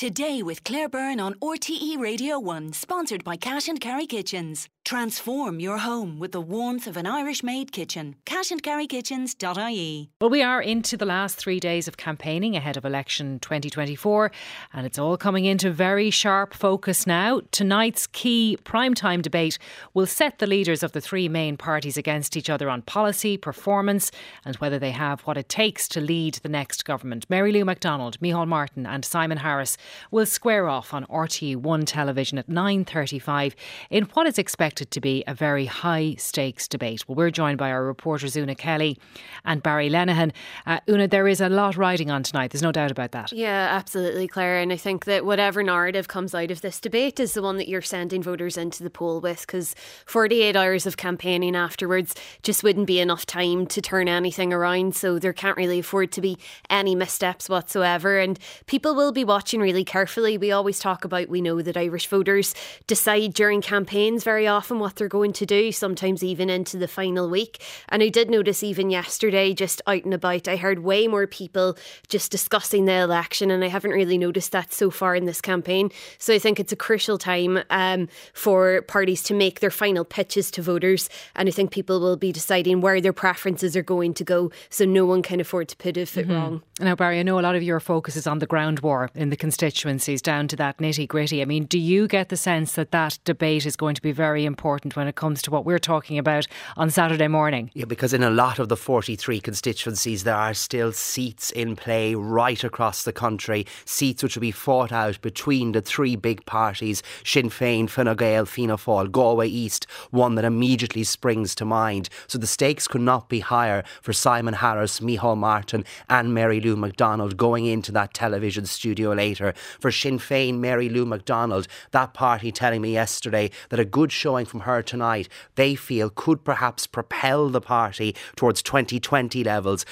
Today with Claire Byrne on RTE Radio 1, sponsored by Cash and Carry Kitchens. Transform your home with the warmth of an Irish-made kitchen. cashandcarrykitchens.ie. Well, we are into the last 3 days of campaigning ahead of election 2024, and it's all coming into very sharp focus now. Tonight's key primetime debate will set the leaders of the three main parties against each other on policy, performance, and whether they have what it takes to lead the next government. Mary Lou McDonald, Micheál Martin and Simon Harris will square off on RTE1 television at 9:35 in what is expected to be a very high-stakes debate. Well, we're joined by our reporters Una Kelly and Barry Lenihan. Una, there is a lot riding on tonight, there's no doubt about that. Yeah, absolutely, Claire, and I think that whatever narrative comes out of this debate is the one that you're sending voters into the poll with, because 48 hours of campaigning afterwards just wouldn't be enough time to turn anything around, so there can't really afford to be any missteps whatsoever, and people will be watching really carefully. We always talk about, we know that Irish voters decide during campaigns very often what they're going to do, sometimes even into the final week. And I did notice even yesterday, just out and about, I heard way more people just discussing the election, and I haven't really noticed that so far in this campaign. So I think it's a crucial time for parties to make their final pitches to voters, and I think people will be deciding where their preferences are going to go, so no one can afford to put it wrong. Now, Barry, I know a lot of your focus is on the ground war in the constituencies, down to that nitty gritty. I mean, do you get the sense that that debate is going to be very important when it comes to what we're talking about on Saturday morning? Yeah, because in a lot of the 43 constituencies there are still seats in play right across the country, seats which will be fought out between the three big parties, Sinn Féin, Fine Gael, Fianna Fáil. Galway East, one that immediately springs to mind. So the stakes could not be higher for Simon Harris, Micheál Martin and Mary Lou McDonald going into that television studio later. For Sinn Féin, Mary Lou McDonald, that party telling me yesterday that a good showing from her tonight, they feel could perhaps propel the party towards 2020 levels,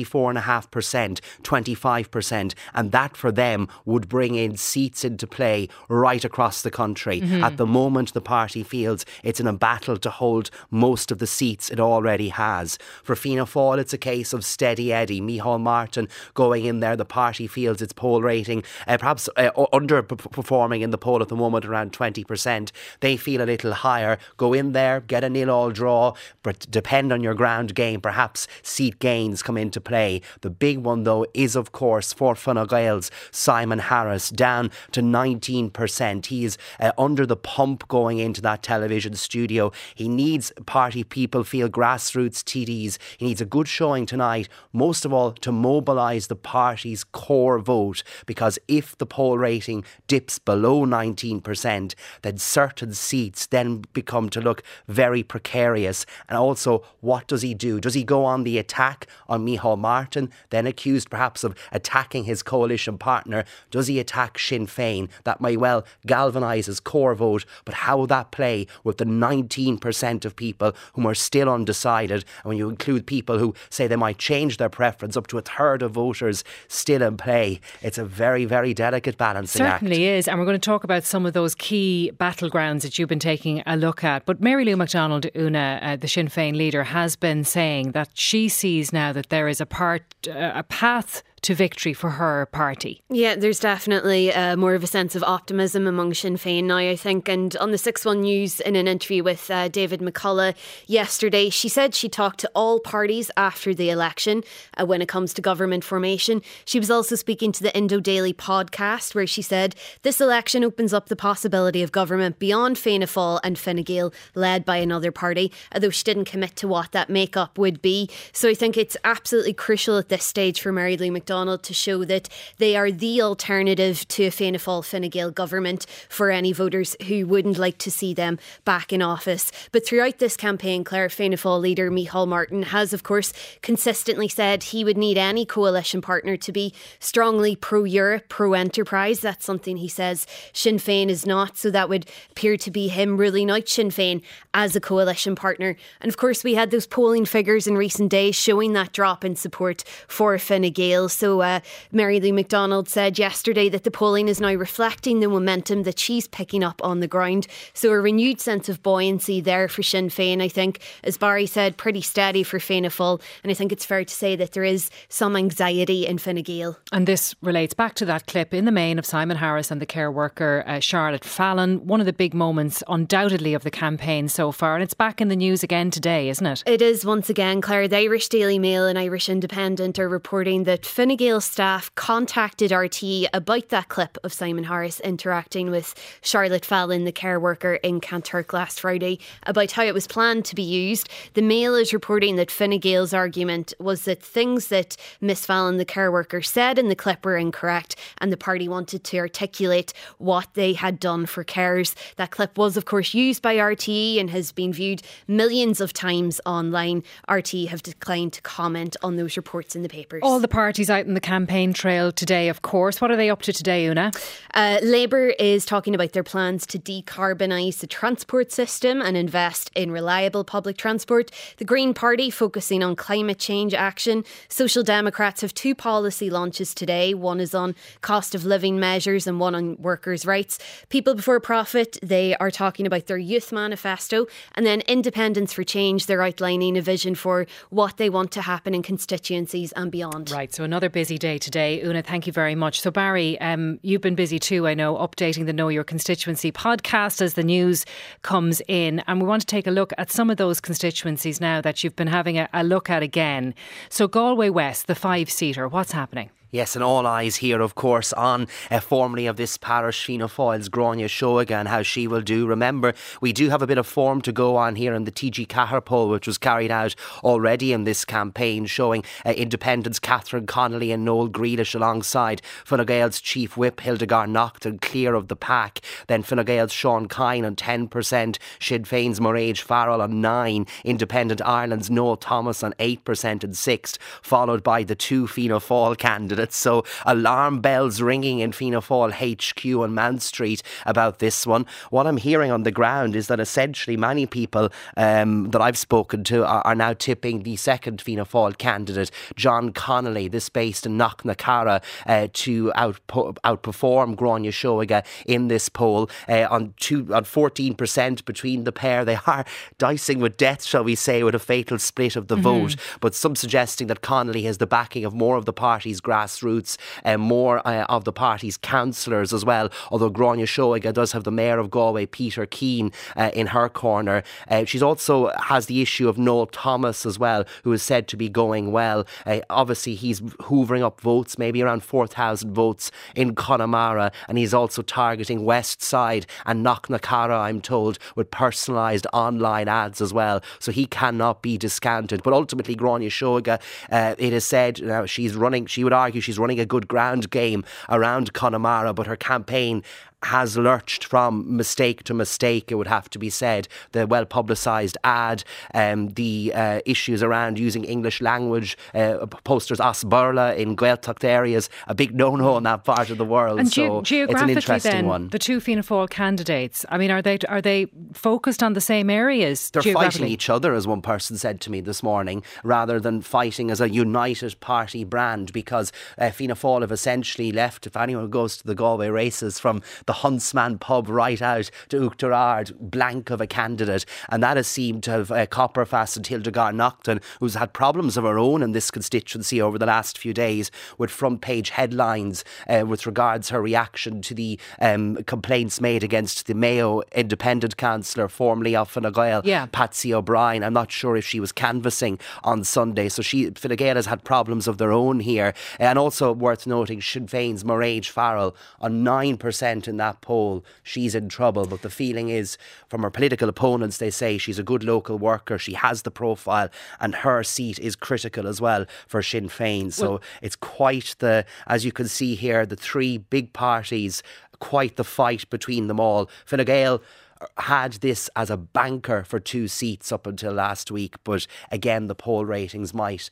24.5%, 25%, and that for them would bring in seats into play right across the country. At the moment, the party feels it's in a battle to hold most of the seats it already has. For Fianna Fáil, it's a case of steady Eddie. Micheál Martin going in there, the party feels its poll rating perhaps underperforming in the poll at the moment, around 20%. They feel a little higher. Go in there, get a 0-0 draw, but depend on your ground game. Perhaps seat gains come into play. The big one, though, is of course for Fine Gael's Simon Harris, down to 19%. He is under the pump going into that television studio. He needs party people, feel grassroots TDs. He needs a good showing tonight, most of all to mobilise the party's core vote, because if the poll rating dips below 19%, then certain seats then become to look very precarious. And also, what does he do? Does he go on the attack on Micheál Martin, then accused perhaps of attacking his coalition partner? Does he attack Sinn Féin? That may well galvanise his core vote, but how will that play with the 19% of people who are still undecided? And when you include people who say they might change their preference, up to a third of voters still in play, it's a very, very delicate balancing act. Certainly is, and we're going to talk about some of those key battlegrounds that you've been taking a look at. But Mary Lou McDonald, Una, the Sinn Féin leader, has been saying that she sees now that there is a path to victory for her party. Yeah, there's definitely more of a sense of optimism among Sinn Féin now, I think. And on the 6-1 News, in an interview with David McCullough yesterday, she said she talked to all parties after the election when it comes to government formation. She was also speaking to the Indo Daily podcast, where she said this election opens up the possibility of government beyond Fianna Fáil and Fine Gael, led by another party, although she didn't commit to what that makeup would be. So I think it's absolutely crucial at this stage for Mary Lou McDonald to show that they are the alternative to a Fianna Fáil Fine Gael government for any voters who wouldn't like to see them back in office. But throughout this campaign, Claire, Fianna Fáil leader Micheál Martin has of course consistently said he would need any coalition partner to be strongly pro-Europe, pro-enterprise. That's something he says Sinn Féin is not, so that would appear to be him ruling out Sinn Féin as a coalition partner. And of course we had those polling figures in recent days showing that drop in support for Fine Gael. So Mary Lou McDonald said yesterday that the polling is now reflecting the momentum that she's picking up on the ground. So a renewed sense of buoyancy there for Sinn Féin. I think, as Barry said, pretty steady for Fianna Fáil. And I think it's fair to say that there is some anxiety in Fine Gael. And this relates back to that clip in the main of Simon Harris and the care worker Charlotte Fallon. One of the big moments undoubtedly of the campaign so far. And it's back in the news again today, isn't it? It is once again, Claire. The Irish Daily Mail and Irish Independent are reporting that Fine Gael staff contacted RTE about that clip of Simon Harris interacting with Charlotte Fallon, the care worker in Kanturk last Friday, about how it was planned to be used. The Mail is reporting that Fine Gael's argument was that things that Miss Fallon, the care worker, said in the clip were incorrect, and the party wanted to articulate what they had done for carers. That clip was, of course, used by RTE and has been viewed millions of times online. RTE have declined to comment on those reports in the papers. All the parties out in the campaign trail today, of course. What are they up to today, Una? Labour is talking about their plans to decarbonise the transport system and invest in reliable public transport. The Green Party focusing on climate change action. Social Democrats have two policy launches today. One is on cost of living measures and one on workers' rights. People Before Profit, they are talking about their youth manifesto. And then Independents for Change, they're outlining a vision for what they want to happen in constituencies and beyond. Right, so another busy day today. Una, thank you very much. So Barry, you've been busy too, I know, updating the Know Your Constituency podcast as the news comes in. And we want to take a look at some of those constituencies now that you've been having a look at again. So Galway West, the 5-seater, what's happening? Yes, and all eyes here, of course, on formerly of this parish, Fianna Fáil's Gráinne Seoige and how she will do. Remember, we do have a bit of form to go on here in the TG Cahir poll, which was carried out already in this campaign, showing Independents Catherine Connolly and Noel Grealish alongside Fine Gael's Chief Whip Hildegard Naughton clear of the pack. Then Fine Gael's Sean Kine on 10%, Sinn Féin's Mairead Farrell on 9%, Independent Ireland's Noel Thomas on 8% and 6th, followed by the two Fianna Fáil candidates. So alarm bells ringing in Fianna Fáil HQ on Mount Street about this one. What I'm hearing on the ground is that essentially many people that I've spoken to are now tipping the second Fianna Fáil candidate, John Connolly, this based in Knocknacarra, to outperform Gráinne Seoige in this poll on 14% between the pair. They are dicing with death, shall we say, with a fatal split of the vote, but some suggesting that Connolly has the backing of more of the party's grassroots and more of the party's councillors as well, although Gráinne Seoige does have the Mayor of Galway, Peter Keane, in her corner. She's also has the issue of Noel Thomas as well, who is said to be going well. Obviously he's hoovering up votes, maybe around 4,000 votes in Connemara, and he's also targeting West Side and Knocknacarra, I'm told, with personalised online ads as well, so he cannot be discounted. But ultimately Gráinne Seoige, it is said now she would argue she's running a good ground game around Connemara, but her campaign has lurched from mistake to mistake, it would have to be said. The well publicised ad, the issues around using English language posters as burla in Gaeltacht areas, a big no-no in that part of the world. And so geographically it's an interesting then, one. The two Fianna Fáil candidates, I mean, are they focused on the same areas? They're fighting each other, as one person said to me this morning, rather than fighting as a united party brand, because Fianna Fáil have essentially left, if anyone goes to the Galway races, from the Huntsman pub right out to Uachtarard, blank of a candidate, and that has seemed to have Copperfast and Hildegard Naughton, who's had problems of her own in this constituency over the last few days, with front page headlines with regards her reaction to the complaints made against the Mayo independent councillor, formerly of Fine Gael, Patsy O'Brien. I'm not sure if she was canvassing on Sunday, so Fine Gael has had problems of their own here. And also worth noting, Sinn Féin's Mairead Farrell on 9% in that poll. She's in trouble, but the feeling is from her political opponents, they say she's a good local worker, she has the profile, and her seat is critical as well for Sinn Féin. So it's quite as you can see here, the three big parties, quite the fight between them all. Fine Gael had this as a banker for 2 seats up until last week, but again the poll ratings might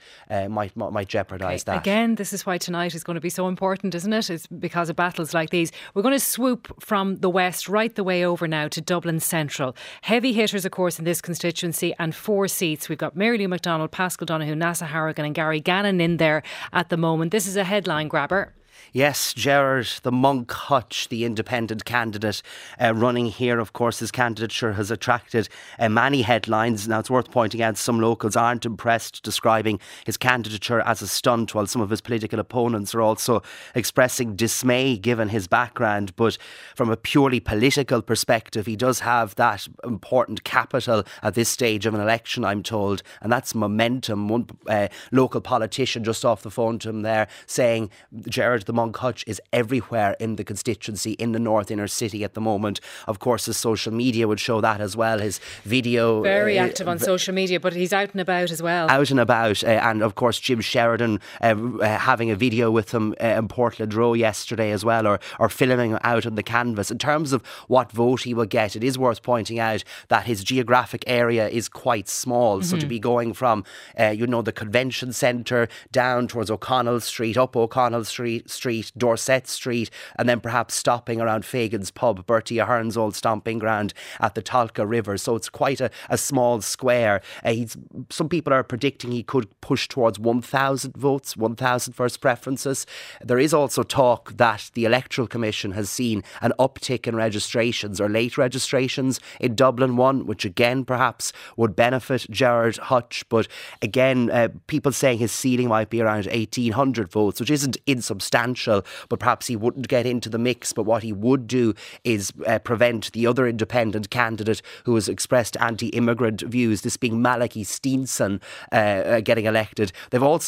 jeopardise that. Again, this is why tonight is going to be so important, isn't it? It's because of battles like these. We're going to swoop from the west right the way over now to Dublin Central. Heavy hitters, of course, in this constituency, and 4 seats. We've got Mary Lou McDonald, Paschal Donohoe, Neasa Harrigan and Gary Gannon in there at the moment. This is a headline grabber. Yes, Gerard, the Monk Hutch, the independent candidate running here. Of course, his candidature has attracted many headlines. Now, it's worth pointing out some locals aren't impressed, describing his candidature as a stunt, while some of his political opponents are also expressing dismay given his background. But from a purely political perspective, he does have that important capital at this stage of an election, I'm told, and that's momentum. One local politician just off the phone to him there saying, Gerard, the Monk Hutch is everywhere in the constituency in the North Inner City at the moment. Of course, his social media would show that as well. His video... Very active on social media, but he's out and about as well. Out and about. And of course, Jim Sheridan having a video with him in Portland Row yesterday as well, or filming out on the canvas. In terms of what vote he will get, it is worth pointing out that his geographic area is quite small. So to be going from, the convention centre down towards O'Connell Street, up O'Connell Street, Dorset Street, and then perhaps stopping around Fagan's Pub, Bertie Ahern's old stomping ground at the Tolka River. So it's quite a small square. Some people are predicting he could push towards 1,000 votes, 1,000 first preferences. There is also talk that the Electoral Commission has seen an uptick in registrations or late registrations in Dublin 1, which again perhaps would benefit Gerard Hutch. But again, people saying his ceiling might be around 1,800 votes, which isn't insubstantial, but perhaps he wouldn't get into the mix. But what he would do is prevent the other independent candidate who has expressed anti-immigrant views, this being Malachy Steenson, getting elected. They've all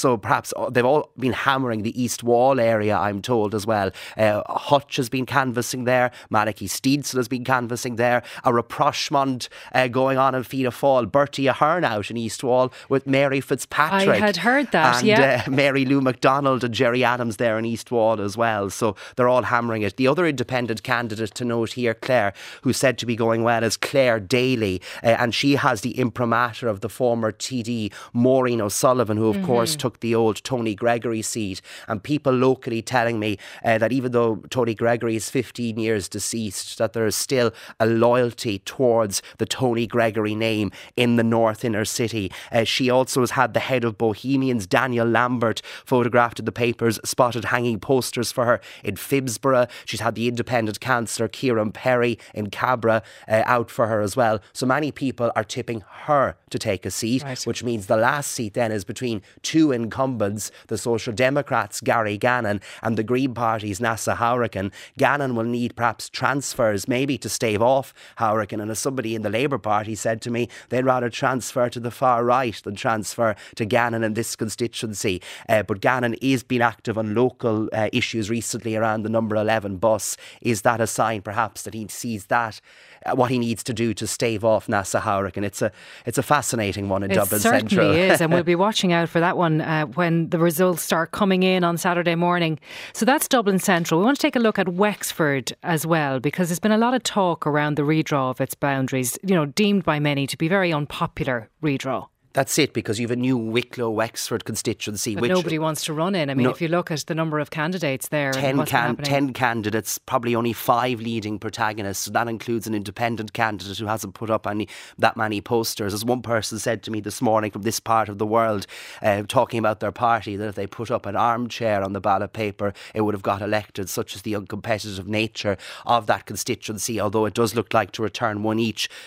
been hammering the East Wall area, I'm told, as well. Hutch has been canvassing there. Malachy Steenson has been canvassing there. A rapprochement going on in Fianna Fáil. Bertie Ahern out in East Wall with Mary Fitzpatrick. I had heard that, and Mary Lou McDonald and Jerry Adams there in East Wall as well. So they're all hammering it. The other independent candidate to note here, Claire, who's said to be going well, is Claire Daly, and she has the imprimatur of the former TD Maureen O'Sullivan, who of course took the old Tony Gregory seat. And people locally telling me that even though Tony Gregory is 15 years deceased, that there is still a loyalty towards the Tony Gregory name in the North Inner City. She also has had the head of Bohemians, Daniel Lambert, photographed in the papers, spotted hanging posters for her in Phibsborough. She's had the independent councillor Kieran Perry in Cabra out for her as well. So many people are tipping her to take a seat, right, which means the last seat then is between 2 incumbents, the Social Democrats Gary Gannon and the Green Party's Neasa Harrigan. Gannon will need perhaps transfers maybe to stave off Harrigan, and as somebody in the Labour Party said to me, they'd rather transfer to the far right than transfer to Gannon in this constituency. But Gannon is being active on local issues recently around the number 11 bus. Is that a sign perhaps that he sees that what he needs to do to stave off Neasa Harrigan? It's a fascinating one in Dublin Central. It certainly is, and we'll be watching out for that one when the results start coming in on Saturday morning. So that's Dublin Central. We want to take a look at Wexford as well, because there's been a lot of talk around the redraw of its boundaries, deemed by many to be very unpopular redraw. That's it, because you have a new Wicklow Wexford constituency, but which nobody wants to run in. I mean, if you look at the number of candidates there, 10 candidates, probably only 5 leading protagonists. So that includes an independent candidate who hasn't put up that many posters. As one person said to me this morning from this part of the world, talking about their party, that if they put up an armchair on the ballot paper, it would have got elected. Such is the uncompetitive nature of that constituency. Although it does look like likely to return one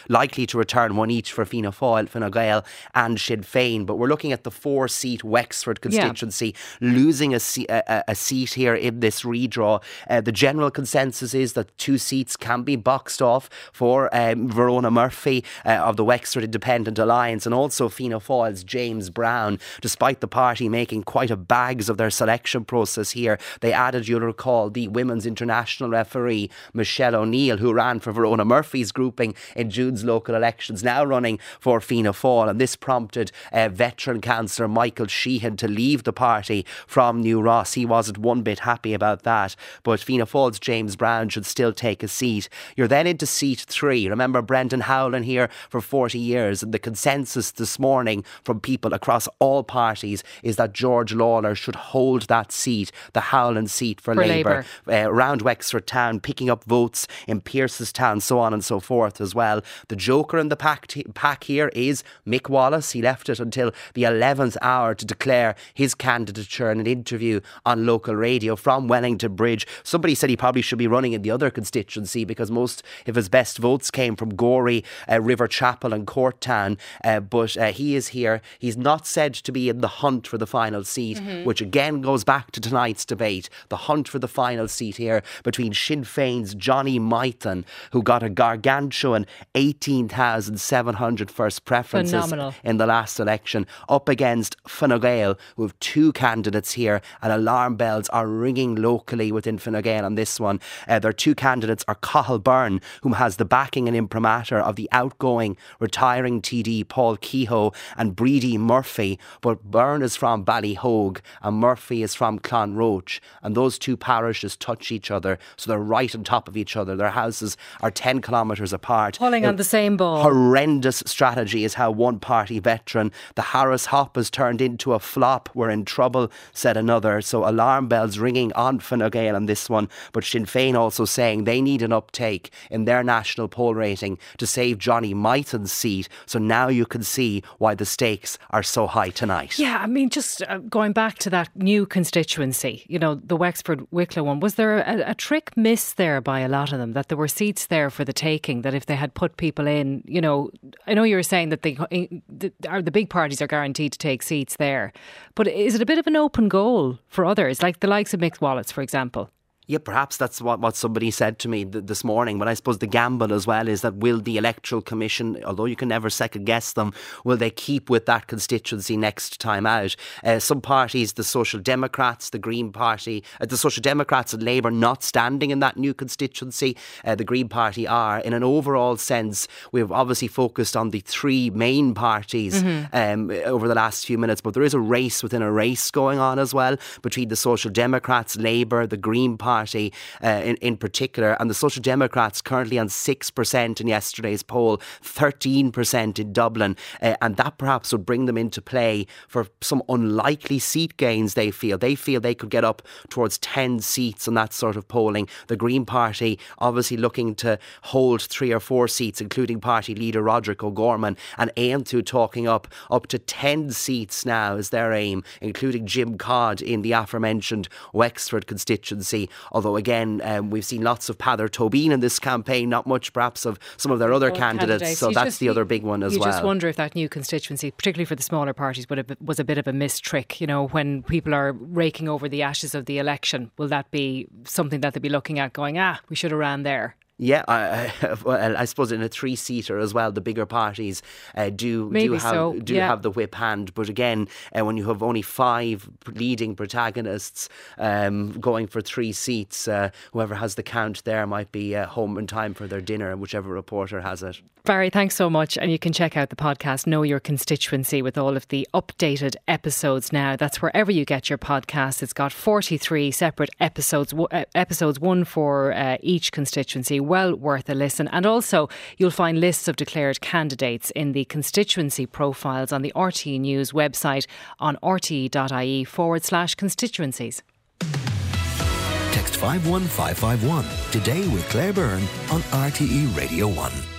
each for Fianna Fáil, Fine Gael and Sinn Féin. But we're looking at the 4-seat Wexford constituency, losing a seat here in this redraw. The general consensus is that 2 seats can be boxed off for Verona Murphy of the Wexford Independent Alliance, and also Fianna Fáil's James Brown. Despite the party making quite a bags of their selection process here, they added, you'll recall, the women's international referee Michelle O'Neill, who ran for Verona Murphy's grouping in June's local elections, now running for Fianna Fáil, and this prompted prompted veteran councillor Michael Sheehan to leave the party from New Ross. He wasn't one bit happy about that. But Fianna Fáil's James Brown should still take a seat. You're then into seat 3. Remember Brendan Howlin here for 40 years, and the consensus this morning from people across all parties is that George Lawler should hold that seat, the Howlin seat for Labour. Around Wexford Town, picking up votes in Pearsestown, so on and so forth as well. The joker in the pack here is Mick Wallace. He left it until the 11th hour to declare his candidature in an interview on local radio from Wellington Bridge. Somebody said he probably should be running in the other constituency because most of his best votes came from Gorey, River Chapel and Courtown, but he is here. He's not said to be in the hunt for the final seat, which again goes back to tonight's debate. The hunt for the final seat here between Sinn Féin's Johnny Mythen, who got a gargantuan 18,700 first preferences in the last election, up against Fine Gael, who have 2 candidates here, and alarm bells are ringing locally within Fine Gael on this one. Their 2 candidates are Cathal Byrne, whom has the backing and imprimatur of the outgoing retiring TD Paul Kehoe, and Breedy Murphy, but Byrne is from Ballyhogue and Murphy is from Clonroach, and those 2 parishes touch each other, so they're right on top of each other. Their houses are 10 kilometres apart. Pulling on the same ball. Horrendous strategy is how one party veteran, the Harris Hop has turned into a flop. We're in trouble, said another. So alarm bells ringing on Fine Gael on this one, but Sinn Féin also saying they need an uptake in their national poll rating to save Johnny Mythen's seat. So now you can see why the stakes are so high tonight. Yeah, I mean, just going back to that new constituency, you know, the Wexford Wicklow one, was there a trick miss there by a lot of them, that there were seats there for the taking, that if they had put people in, you know, I know you were saying that the big parties are guaranteed to take seats there, but is it a bit of an open goal for others, like the likes of Mick Wallace, for example? Yeah, perhaps that's what somebody said to me this morning. But I suppose the gamble as well is that will the Electoral Commission, although you can never second guess them, will they keep with that constituency next time out? Some parties, the Social Democrats, the Green Party, the Social Democrats and Labour not standing in that new constituency. The Green Party are. In an overall sense, we've obviously focused on the 3 main parties over the last few minutes, but there is a race within a race going on as well between the Social Democrats, Labour, the Green Party in particular, and the Social Democrats currently on 6% in yesterday's poll, 13% in Dublin, and that perhaps would bring them into play for some unlikely seat gains. They feel they could get up towards 10 seats on that sort of polling. The Green Party obviously looking to hold 3 or 4 seats, including party leader Roderick O'Gorman, and aim to talking up to 10 seats now is their aim, including Jim Codd in the aforementioned Wexford constituency. Although again, we've seen lots of Peadar Tóibín in this campaign, not much perhaps of some of their other candidates. So that's the other big one as well. You just wonder if that new constituency, particularly for the smaller parties, was a bit of a missed trick. You know, when people are raking over the ashes of the election, will that be something that they'll be looking at going, we should have ran there? Yeah, I suppose in a 3-seater as well, the bigger parties do have the whip hand. But again, when you have only 5 leading protagonists going for 3 seats, whoever has the count there might be home in time for their dinner, whichever reporter has it. Barry, thanks so much. And you can check out the podcast Know Your Constituency with all of the updated episodes now. That's wherever you get your podcasts. It's got 43 separate episodes, one for each constituency. Well worth a listen. And also you'll find lists of declared candidates in the constituency profiles on the RTE News website on rte.ie/constituencies. Text 51551 today with Claire Byrne on RTE Radio 1.